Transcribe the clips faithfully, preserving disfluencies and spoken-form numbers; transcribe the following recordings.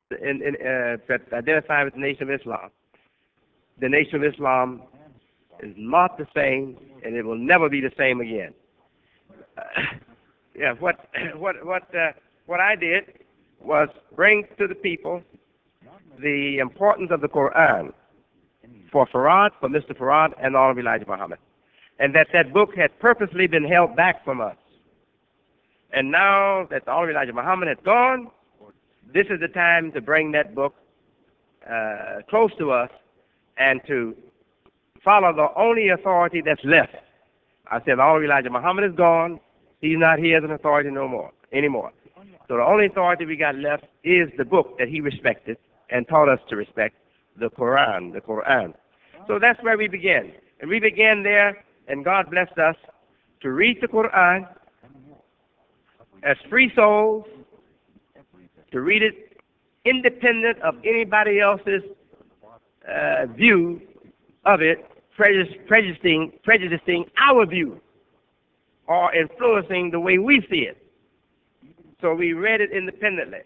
in, in, uh, that identify with the Nation of Islam. The Nation of Islam is not the same, and it will never be the same again. Uh, yeah, what what what uh, what I did was bring to the people the importance of the Quran for Farad, for Mister Farad, and all of Elijah Muhammad, and that that book had purposely been held back from us. And now that all of Elijah Muhammad has gone, this is the time to bring that book uh, close to us and to follow the only authority that's left. I said all of Elijah Muhammad is gone. He's not here as an authority no more anymore. So the only authority we got left is the book that he respected and taught us to respect, the Quran, the Quran. So that's where we began. And we began there, and God blessed us to read the Quran as free souls, to read it independent of anybody else's uh, view of it, prejudice, prejudicing, prejudicing our view or influencing the way we see it. So we read it independently.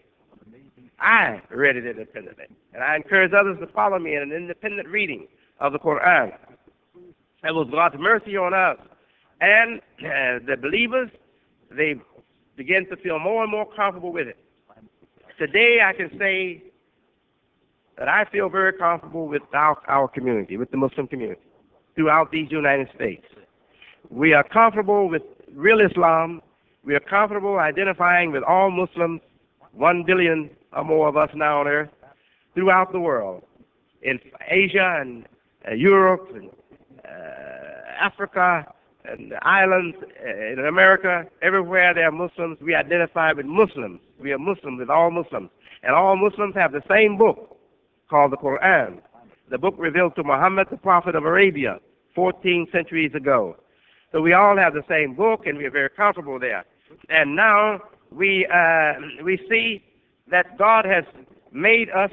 I read it independently. And I encourage others to follow me in an independent reading of the Quran. That was God's mercy on us. And uh, the believers, they began to feel more and more comfortable with it. Today I can say that I feel very comfortable with our, our community, with the Muslim community, throughout these United States. We are comfortable with real Islam. We are comfortable identifying with all Muslims, one billion or more of us now on earth, throughout the world, in Asia and uh, Europe and uh, Africa and the islands, uh, in America, everywhere there are Muslims, we identify with Muslims. We are Muslims with all Muslims. And all Muslims have the same book called the Quran, the book revealed to Muhammad, the prophet of Arabia, fourteen centuries ago. So we all have the same book, and we are very comfortable there. And now we uh, we see that God has made us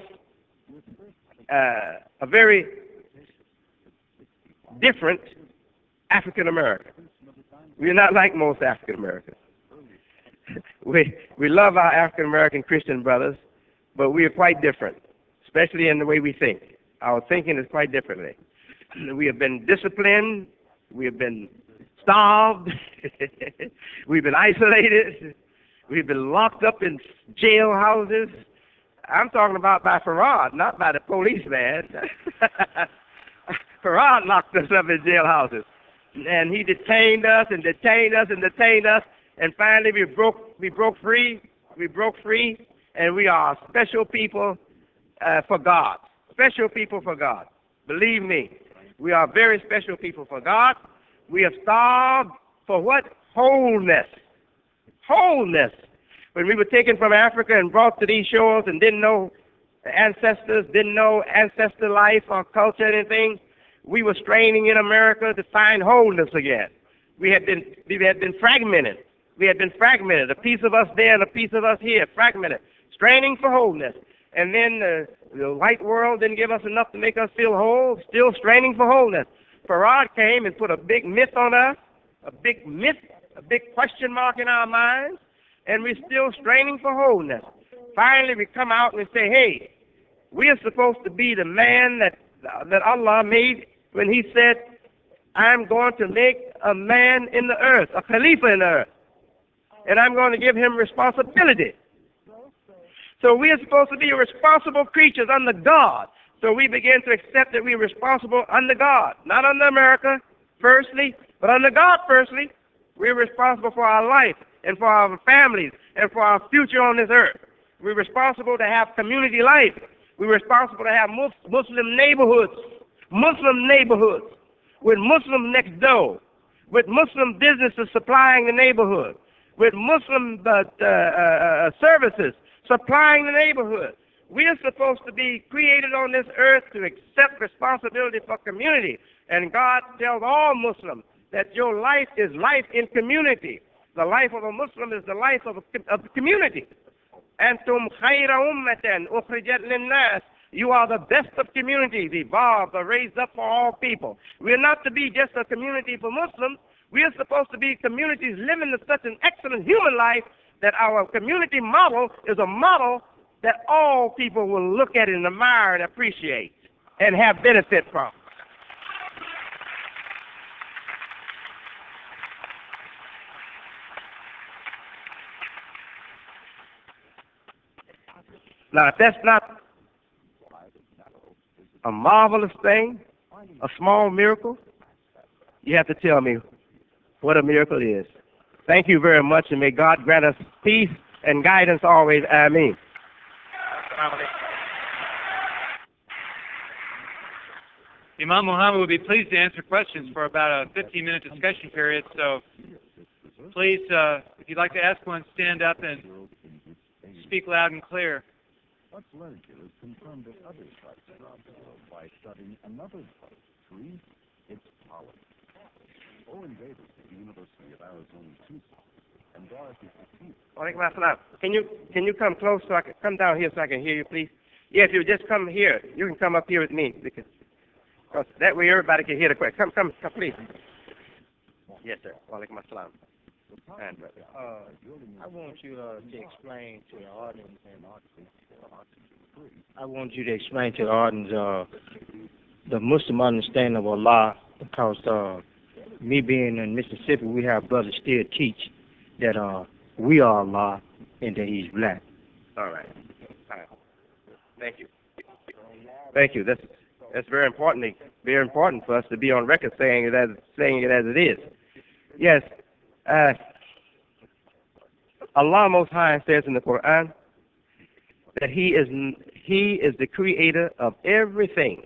uh, a very different African American. We're not like most African Americans. we we love our African American Christian brothers, but we are quite different, especially in the way we think. Our thinking is quite differently. We have been disciplined. We have been starved. We've been isolated. We've been locked up in jailhouses. I'm talking about by Farad, not by the policeman. Farad locked us up in jailhouses. And he detained us and detained us and detained us. And finally we broke we broke free. We broke free. And we are special people uh, for God. Special people for God. Believe me, we are very special people for God. We have starved for what? Wholeness. Wholeness. When we were taken from Africa and brought to these shores and didn't know ancestors, didn't know ancestor life or culture or anything, we were straining in America to find wholeness again. We had been we had been fragmented. We had been fragmented. A piece of us there and a piece of us here, fragmented, straining for wholeness. And then uh, the white world didn't give us enough to make us feel whole, still straining for wholeness. Farad came and put a big myth on us, a big myth, a big question mark in our minds, and we're still straining for wholeness. Finally, we come out and we say, hey, we are supposed to be the man that that Allah made when he said, I'm going to make a man in the earth, a Khalifa in the earth, and I'm going to give him responsibility. So we are supposed to be responsible creatures under God. So we begin to accept that we are responsible under God, not under America, firstly, but under God, firstly. We're responsible for our life and for our families and for our future on this earth. We're responsible to have community life. We're responsible to have Muslim neighborhoods, Muslim neighborhoods, with Muslims next door, with Muslim businesses supplying the neighborhood, with Muslim uh, uh, uh, services supplying the neighborhood. We are supposed to be created on this earth to accept responsibility for community. And God tells all Muslims that your life is life in community. The life of a Muslim is the life of a, of the community. Antum khayra ummatan ukhrijat linnas. You are the best of communities, evolved or raised up for all people. We are not to be just a community for Muslims. We are supposed to be communities living such an excellent human life that our community model is a model that all people will look at and admire and appreciate and have benefit from. Now, if that's not a marvelous thing, a small miracle, you have to tell me what a miracle is. Thank you very much, and may God grant us peace and guidance always. Amen. Imam Muhammad will be pleased to answer questions for about a fifteen minute discussion period, so please, uh, if you'd like to ask one, stand up and speak loud and clear. What's literature is confirmed at other sites around the world by studying another type tree, its pollen. Owen Davis at the University of Arizona, Tucson, and Dorothy Petit. Walaikum assalam. Can you can you come close so I can come down here so I can hear you, please? Yeah, if you just come here, you can come up here with me because, because that way everybody can hear the question. Come, come, come, please. Yes, sir. Walaikum assalam. And, uh, I want you uh, to explain to the audience, and I want you to explain to the audience uh, the Muslim understanding of Allah, because uh, me being in Mississippi, we have brothers still teach that uh, we are Allah and that He's black. all right. All right. Thank you. Thank you. That's that's very important. Very important for us to be on record saying it as saying it as it is. Yes. Uh, Allah Most High says in the Quran that He is He is the creator of everything.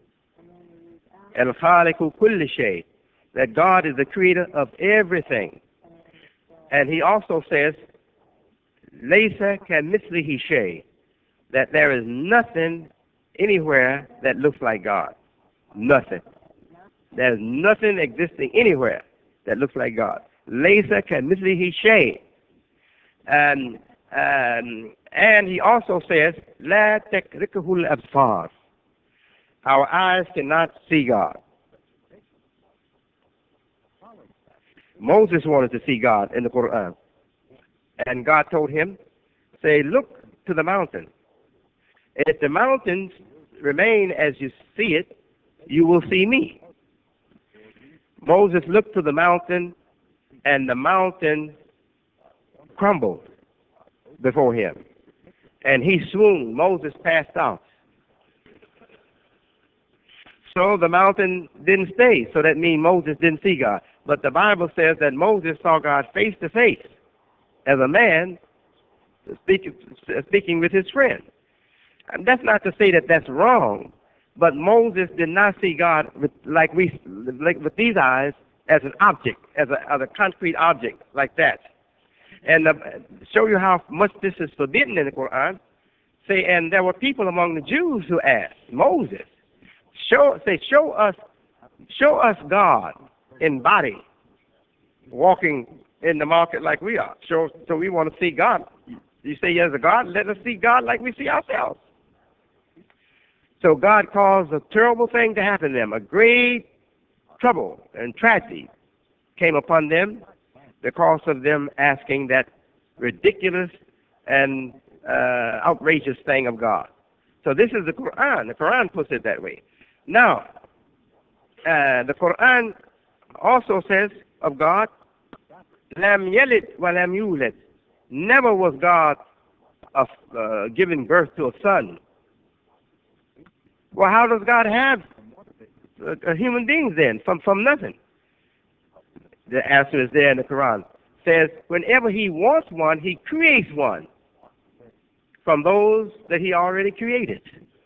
Al-Khaliqu kulli shay. That God is the creator of everything. And He also says, Laysa kamithlihi shay. That there is nothing anywhere that looks like God. Nothing. There's nothing existing anywhere that looks like God. Laysa kamithlihi shay. Um, um, and He also says, La takrikuhu al-absar. Our eyes cannot see God. Moses wanted to see God in the Quran. And God told him, say, look to the mountain. If the mountains remain as you see it, you will see me. Moses looked to the mountain, and the mountain crumbled before him. And he swooned. Moses passed out. So the mountain didn't stay. So that means Moses didn't see God. But the Bible says that Moses saw God face to face as a man speaking, speaking with his friend. And that's not to say that that's wrong, but Moses did not see God with, like we, like with these eyes as an object, as a, as a concrete object like that. And uh, show you how much this is forbidden in the Quran. Say, and there were people among the Jews who asked Moses, show, say, show us, show us God in body, walking in the market like we are. So, so we want to see God. You say there's a God, let us see God like we see ourselves. So God caused a terrible thing to happen to them. A great trouble and tragedy came upon them because of them asking that ridiculous and uh, outrageous thing of God. So this is the Quran. The Quran puts it that way. Now, uh, the Quran also says of God, Lam yalid wa lam yulad. Never was God uh, uh, giving birth to a son. Well, how does God have uh, uh, human beings then from, from nothing? The answer is there in the Quran. It says, whenever He wants one, He creates one from those that He already created.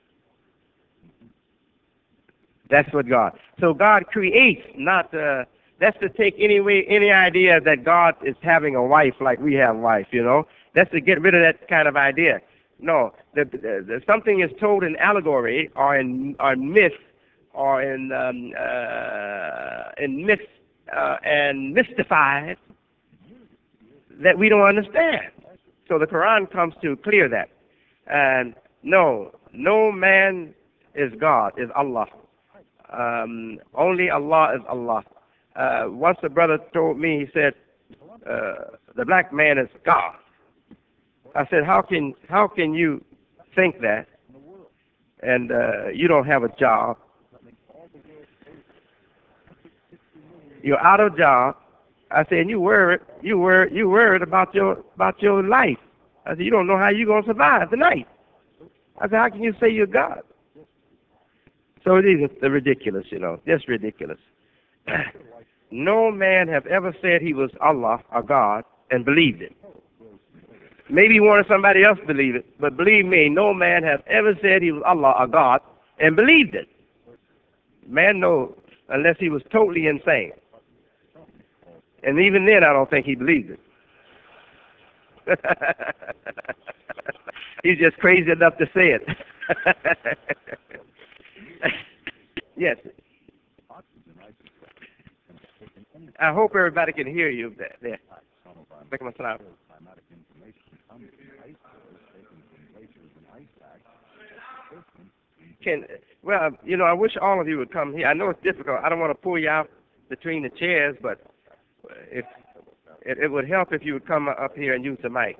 That's what God. So God creates, not uh, that's to take any way, any idea that God is having a wife like we have a wife, you know. That's to get rid of that kind of idea. No, the, the, the, something is told in allegory or in or myth or in um, uh, in myth uh, and mystified that we don't understand. So the Quran comes to clear that. And no, no man is God, is Allah. Um, only Allah is Allah. Uh, once a brother told me, he said, uh, the black man is God. I said, how can how can you think that, and uh, you don't have a job, you're out of job. I said, and you worried, you worried, you worried about your about your life. I said, you don't know how you're gonna survive tonight. I said, how can you say you're God? So these are ridiculous, you know, just ridiculous. No man have ever said he was Allah or God and believed it. Maybe he wanted somebody else to believe it, but believe me, no man have ever said he was Allah or God and believed it. Man, no, unless he was totally insane. And even then, I don't think he believed it. He's just crazy enough to say it. Yes. I hope everybody can hear you there. Can, well, you know, I wish all of you would come here. I know it's difficult. I don't want to pull you out between the chairs, but if it, it would help if you would come up here and use the mic.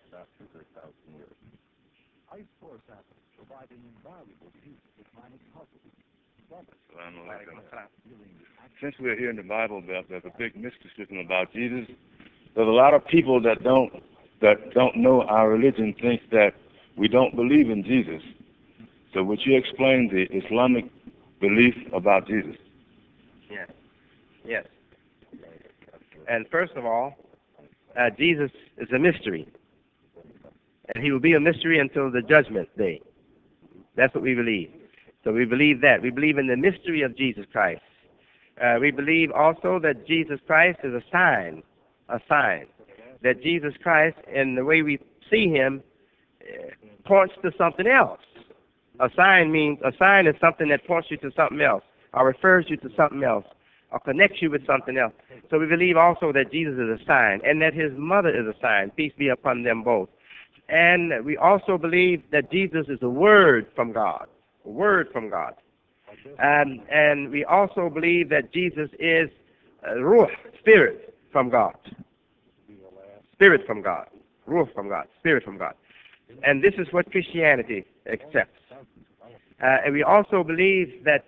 Since we're here in the Bible Belt, there's a big mysticism about Jesus. There's a lot of people that don't that don't know our religion think that we don't believe in Jesus. So would you explain the Islamic belief about Jesus? Yes. Yes. And first of all, uh, Jesus is a mystery. And he will be a mystery until the judgment day. That's what we believe. So we believe that. We believe in the mystery of Jesus Christ. Uh, we believe also that Jesus Christ is a sign, a sign. That Jesus Christ, in the way we see him, uh, points to something else. A sign means, a sign is something that points you to something else, or refers you to something else, or connects you with something else. So we believe also that Jesus is a sign, and that his mother is a sign. Peace be upon them both. And we also believe that Jesus is a word from God, a word from God. And, and we also believe that Jesus is uh, Ruh, spirit from God. Spirit from God. Ruh from God. Spirit from God. And this is what Christianity accepts. Uh, and we also believe that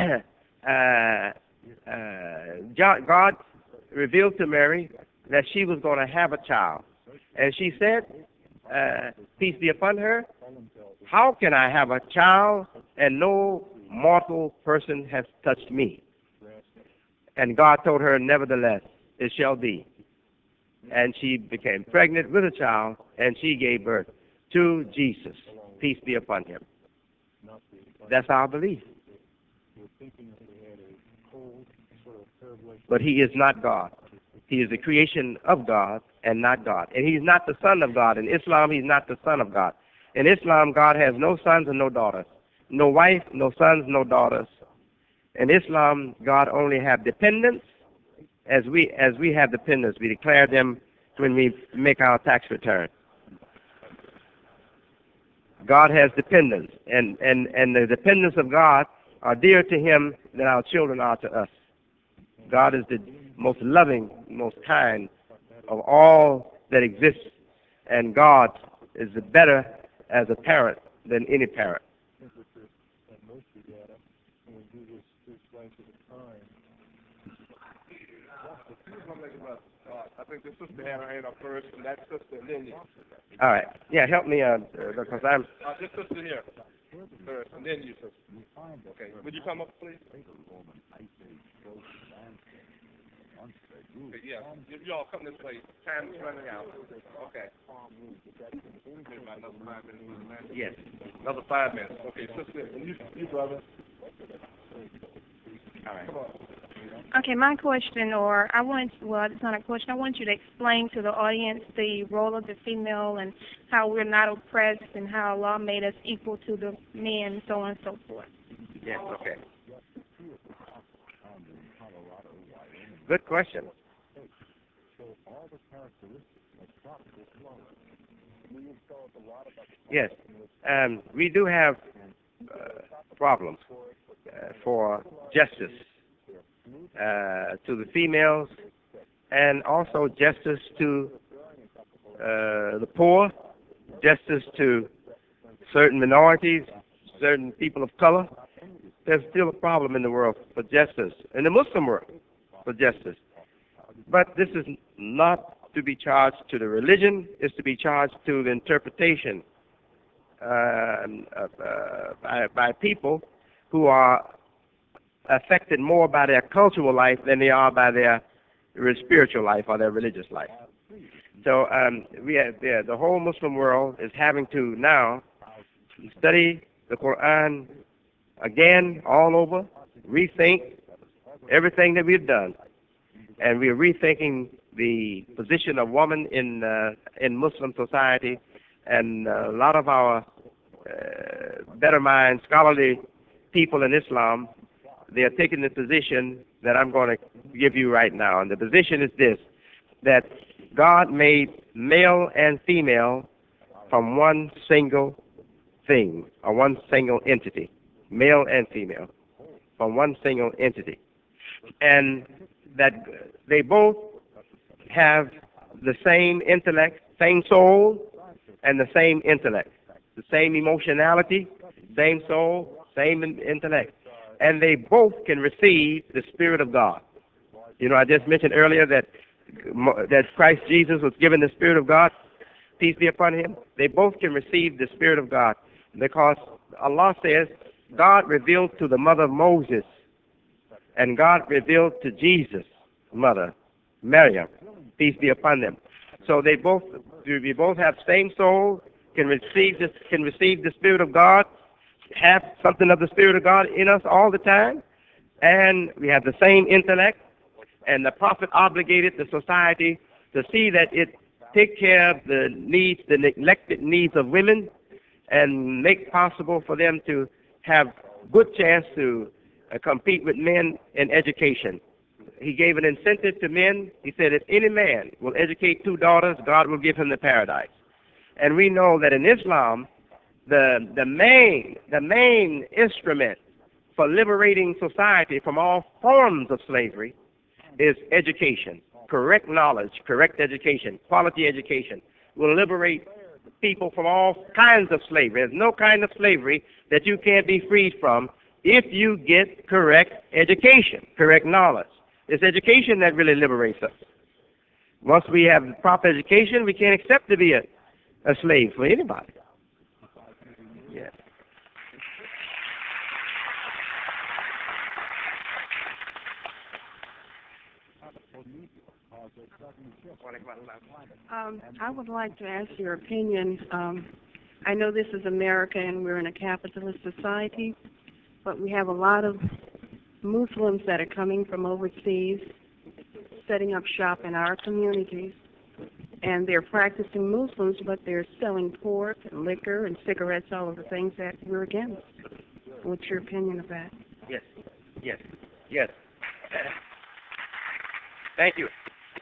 uh, uh, God revealed to Mary that she was going to have a child. And she said, uh, peace be upon her, how can I have a child and no mortal person has touched me? And God told her, nevertheless, it shall be. And she became pregnant with a child, and she gave birth to Jesus. Peace be upon him. That's our belief. But he is not God. He is the creation of God and not God. And he's not the son of God. In Islam, he's not the son of God. In Islam, God has no sons and no daughters. No wife, no sons, no daughters. In Islam, God only have dependents. As we as we have dependents, we declare them when we make our tax return. God has dependents, and, and, and the dependents of God are dearer to him than our children are to us. God is the most loving, most kind of all that exists, and God is better as a parent than any parent. I think the sister had her hand up first, and that sister, and then you. All right. Yeah, help me, uh, because I'm... Uh, this sister here first, and then you, sister. Okay. Would you come up, please? Okay, yeah. If you all come this way, time is running out. Okay. Another five minutes. Yes. Another five minutes. Okay, sister, and you, you brother. All right. Come on. Okay, my question, or I want, well, it's not a question. I want you to explain to the audience the role of the female and how we're not oppressed and how Allah made us equal to the men, so on and so forth. Yes, okay. Good question. Yes, um, we do have uh, problems uh, for justice uh, to the females, and also justice to uh, the poor, justice to certain minorities, certain people of color, there's still a problem in the world for justice, in the Muslim world for justice. But this is not to be charged to the religion, it's to be charged to the interpretation uh, uh, by, by people who are affected more by their cultural life than they are by their spiritual life or their religious life. So um, we have, yeah, the whole Muslim world is having to now study the Quran again all over, rethink everything that we've done, and we're rethinking the position of woman in uh, in Muslim society, and uh, a lot of our uh, better mind, scholarly people in Islam, they are taking the position that I'm going to give you right now, and the position is this, that God made male and female from one single thing, or one single entity, male and female, from one single entity, and that they both have the same intellect, same soul, and the same intellect, the same emotionality, same soul, same in- intellect, and they both can receive the Spirit of God. You know, I just mentioned earlier that that Christ Jesus was given the Spirit of God, peace be upon him. They both can receive the Spirit of God because Allah says God revealed to the mother of Moses, and God revealed to Jesus' mother, Maryam, peace be upon them. So they both, we both have same soul, can receive this, can receive the Spirit of God, have something of the Spirit of God in us all the time, and we have the same intellect. And the Prophet obligated the society to see that it take care of the needs, the neglected needs of women, and make possible for them to have good chance to uh, compete with men in education. He gave an incentive to men. He said, if any man will educate two daughters, God will give him the paradise. And we know that in Islam, the the main the main instrument for liberating society from all forms of slavery is education, correct knowledge, correct education, quality education will liberate people from all kinds of slavery. There's no kind of slavery that you can't be freed from if you get correct education, correct knowledge. It's education that really liberates us. Once we have proper education, we can't accept to be a, a slave for anybody. Yeah. Um, I would like to ask your opinion. Um, I know this is America and we're in a capitalist society, but we have a lot of Muslims that are coming from overseas, setting up shop in our communities, and they're practicing Muslims, but they're selling pork and liquor and cigarettes, all of the things that we're against. What's your opinion of that? Yes, yes, yes. Thank you.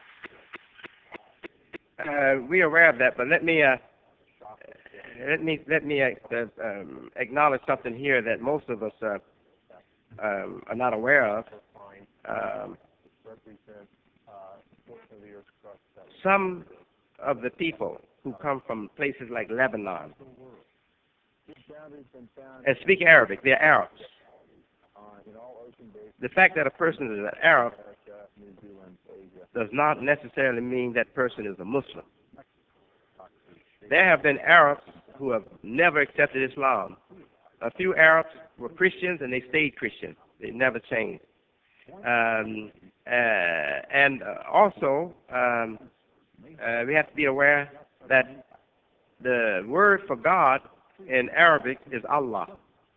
Uh, we're aware of that, but let me uh, let me let me uh, um, acknowledge something here that most of us uh, um, are not aware of. Um, some of the people who come from places like Lebanon and speak Arabic, they're Arabs. The fact that a person is an Arab does not necessarily mean that person is a Muslim. There have been Arabs who have never accepted Islam. A few Arabs were Christians and they stayed Christian. They never changed. Um, uh, and uh, also, um, uh, we have to be aware that the word for God in Arabic is Allah.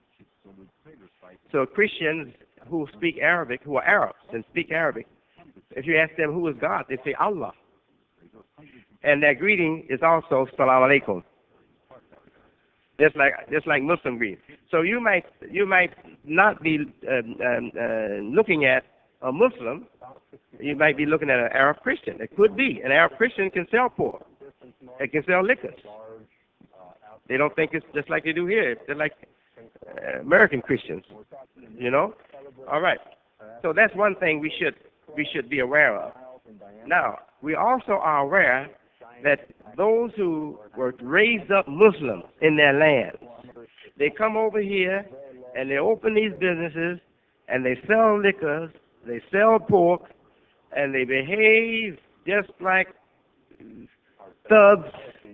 So Christians who speak Arabic, who are Arabs and speak Arabic, if you ask them who is God, they say Allah. And their greeting is also Salaam Alaikum. Just like just like Muslim greeting. So you might you might not be um, um, uh, looking at a Muslim. You might be looking at an Arab Christian. It could be an Arab Christian can sell pork. It can sell liquor. They don't think it's just like they do here. They're like uh, American Christians, you know. All right. So that's one thing we should we should be aware of. Now we also are aware that those who were raised up Muslims in their land, They come over here and they open these businesses and they sell liquors, they sell pork, and they behave just like thugs.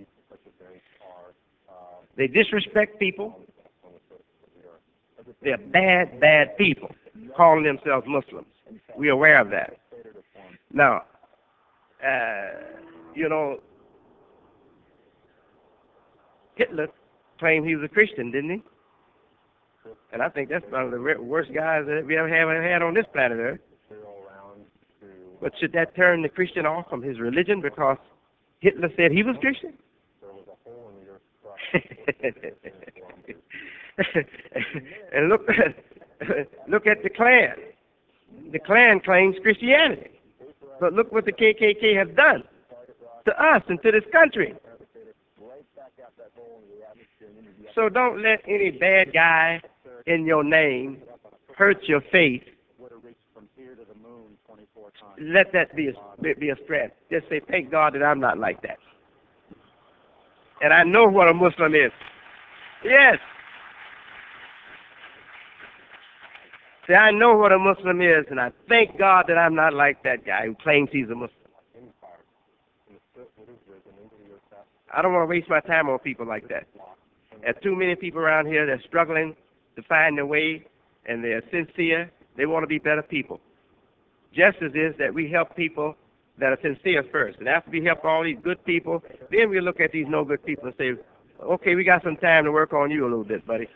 They disrespect people. They're bad, bad people, calling themselves Muslims. We're aware of that. Now, uh, you know, Hitler claimed he was a Christian, didn't he? And I think that's one of the worst guys that we ever have had on this planet Earth. But should that turn the Christian off from his religion because Hitler said he was Christian? And look, look at the Klan. The Klan claims Christianity. But look what the K K K has done to us and to this country. So don't let any bad guy in your name hurt your faith. Let that be a, be a strength. Just say, thank God that I'm not like that. And I know what a Muslim is. Yes. See, I know what a Muslim is, and I thank God that I'm not like that guy who claims he's a Muslim. I don't want to waste my time on people like that. There's too many people around here that are struggling to find their way, and they're sincere. They want to be better people. Justice is that we help people that are sincere first. And after we help all these good people, then we look at these no good people and say, okay, we got some time to work on you a little bit, buddy.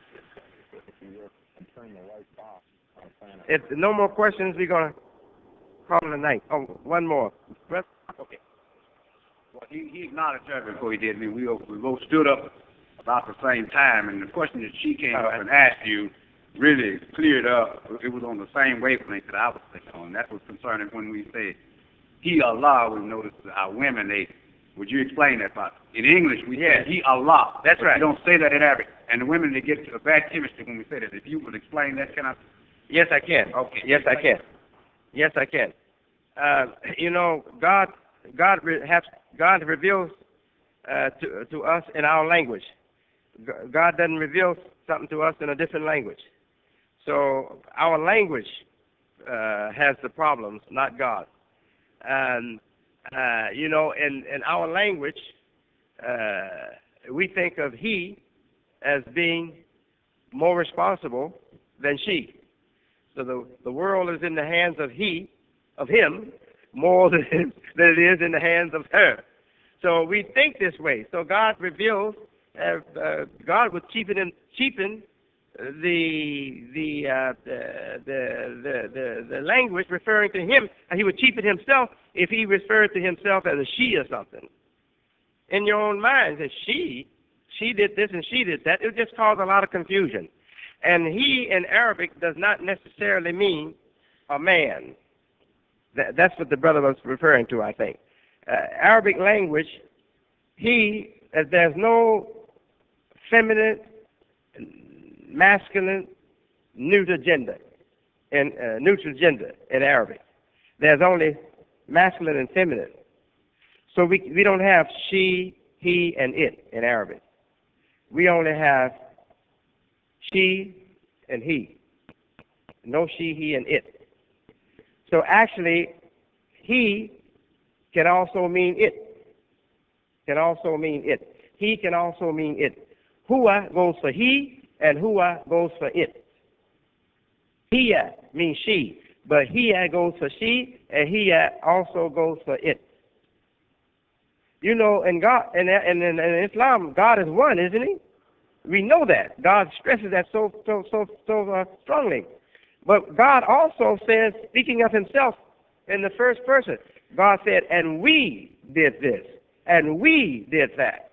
If no more questions, we're going to call it a night. Oh, one more. Okay. Well, he, he acknowledged her before he did. I mean, we, we both stood up about the same time, and the question that she came all up right. and asked you really cleared up. It was on the same wavelength that I was thinking on. That was concerning when we say, He Allah, we noticed our women, they, would you explain that part? In English, we yes. say He Allah. That's but right. We don't say that in Arabic. And the women, they get a bad chemistry when we say that. If you would explain that, can I? Yes, I can. Okay. Yes, I can. Yes, I can. Uh, you know, God, God re- has, God reveals uh, to to us in our language. G- God doesn't reveal something to us in a different language. So our language uh, has the problems, not God. And uh, you know, in in our language, uh, we think of he as being more responsible than she. So the, the world is in the hands of he, of him, more than, than it is in the hands of her. So we think this way. So God reveals, uh, uh, God would cheapen, him, cheapen the, the, uh, the, the, the, the, the language referring to him, and he would cheapen himself if he referred to himself as a she or something. In your own mind, that she, she did this and she did that, it would just cause a lot of confusion. And he in Arabic does not necessarily mean a man. That, that's what the brother was referring to, I think. Uh, Arabic language, he, uh, there's no feminine, masculine, neuter gender, in, uh, neutral gender in Arabic. There's only masculine and feminine. So we, we don't have she, he, and it in Arabic. We only have she and he. No she, he, and it. So actually, he can also mean it. Can also mean it. He can also mean it. Hua goes for he, and hua goes for it. Hiya means she, but hiya goes for she, and hiya also goes for it. You know, in God, in, in, in, in Islam, God is one, isn't he? We know that. God stresses that so so so so uh, strongly. But God also says, speaking of himself in the first person, God said, and we did this, and we did that.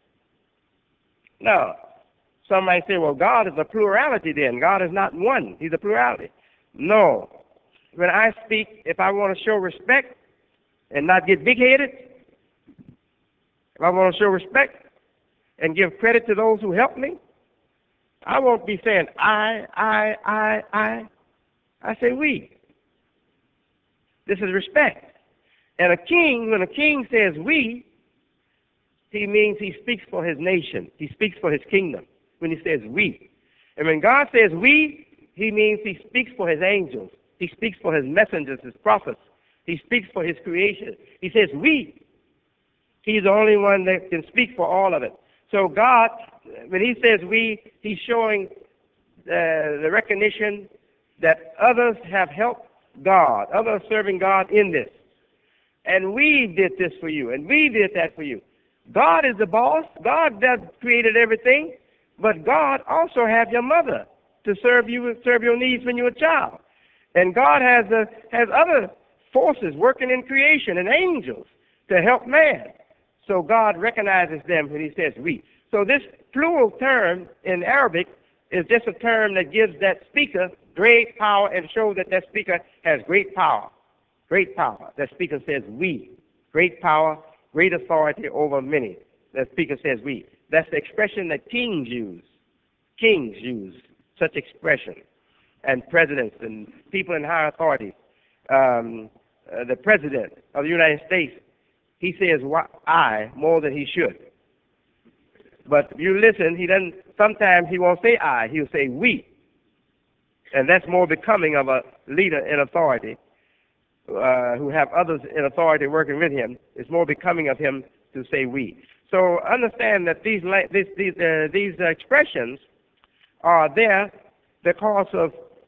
Now, some might say, well, God is a plurality then. God is not one. He's a plurality. No. When I speak, if I want to show respect and not get big-headed, if I want to show respect and give credit to those who helped me, I won't be saying I, I, I, I. I say we. This is respect. And a king, when a king says we, he means he speaks for his nation. He speaks for his kingdom, when he says we. And when God says we, he means he speaks for his angels. He speaks for his messengers, his prophets. He speaks for his creation. He says we. He's the only one that can speak for all of it. So God, when he says we, he's showing uh, the recognition that others have helped God, others serving God in this. And we did this for you, and we did that for you. God is the boss. God does created everything, but God also have your mother to serve you, serve your needs when you're a child. And God has a, has other forces working in creation and angels to help man. So God recognizes them when he says we. So this plural term in Arabic is just a term that gives that speaker great power and shows that that speaker has great power. Great power. That speaker says we. Great power, great authority over many. That speaker says we. That's the expression that kings use. Kings use such expression. And presidents and people in high authority. Um, uh, the president of the United States, he says I more than he should. But if you listen, he doesn't, sometimes he won't say I, he'll say we. And that's more becoming of a leader in authority, uh, who have others in authority working with him. It's more becoming of him to say we. So understand that these these these, uh, these expressions are there because of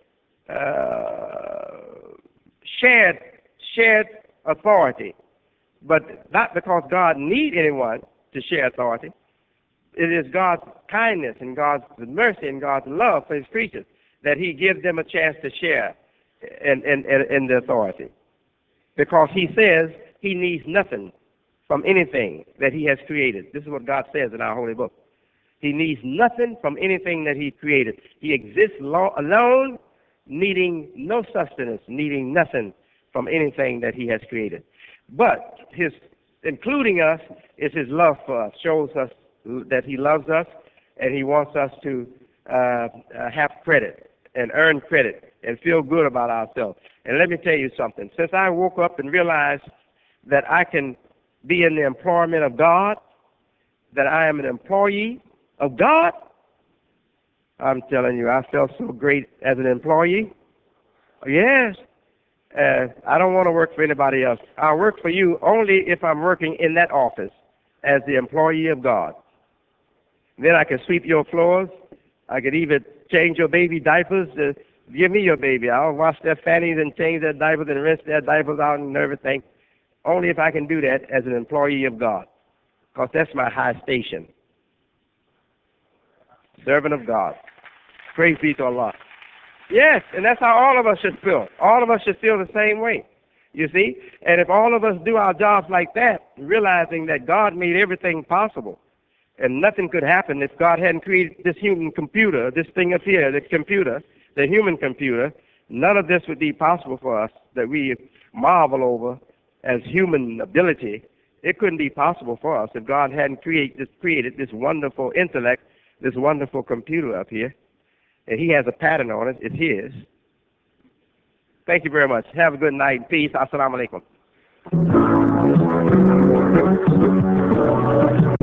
uh, shared shared authority, but not because God need anyone to share authority. It is God's kindness and God's mercy and God's love for his creatures that he gives them a chance to share in, in, in, in the authority. Because he says he needs nothing from anything that he has created. This is what God says in our holy book. He needs nothing from anything that he created. He exists lo- alone, needing no sustenance, needing nothing from anything that he has created. But his including us is his love for us, shows us that he loves us, and he wants us to uh, uh, have credit and earn credit and feel good about ourselves. And let me tell you something. Since I woke up and realized that I can be in the employment of God, that I am an employee of God, I'm telling you, I felt so great as an employee. Yes. Uh, I don't want to work for anybody else. I'll work for you only if I'm working in that office as the employee of God. Then I can sweep your floors. I could even change your baby diapers. Uh, give me your baby. I'll wash their fannies and change their diapers and rinse their diapers out and everything. Only if I can do that as an employee of God, because that's my high station. Servant of God. Praise be to Allah. Yes, and that's how all of us should feel. All of us should feel the same way, you see. And if all of us do our jobs like that, realizing that God made everything possible, and nothing could happen if God hadn't created this human computer, this thing up here, the computer, the human computer, none of this would be possible for us that we marvel over as human ability. It couldn't be possible for us if God hadn't create this, created this wonderful intellect, this wonderful computer up here. And he has a pattern on it. It's his. Thank you very much. Have a good night. Peace. Assalamu alaikum.